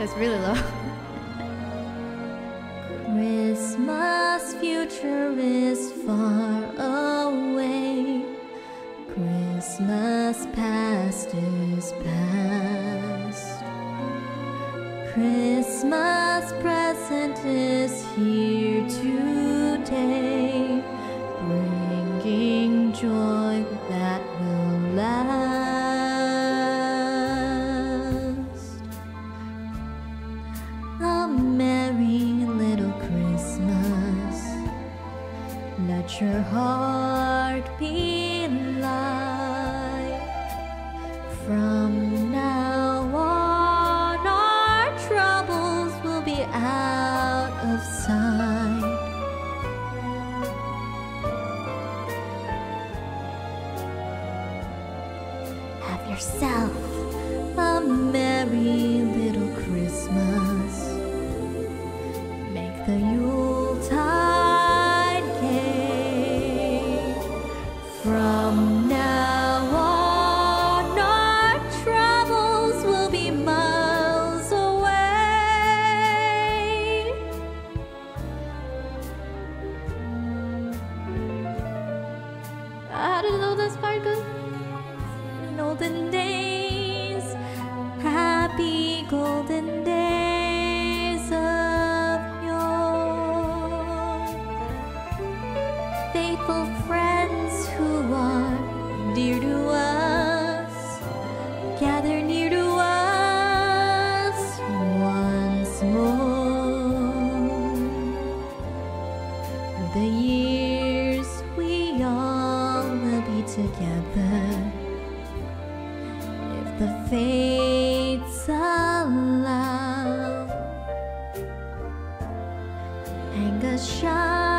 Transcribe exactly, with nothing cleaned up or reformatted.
It's really low. Christmas future is far away. Christmas past is past. Christmas present is here today, bringing joy that will last. A merry little Christmas, let your heart be light. From now on, our troubles will be out of sight. Have yourself a merry little Christmas. Make the Yuletide gay. From now on, our troubles will be miles away. How did all this part go? In olden days, happy golden days of yore. Faithful friends who are dear to us, gather near to us once more. Through the years, we all will be together, if the fates allow. Hang a shine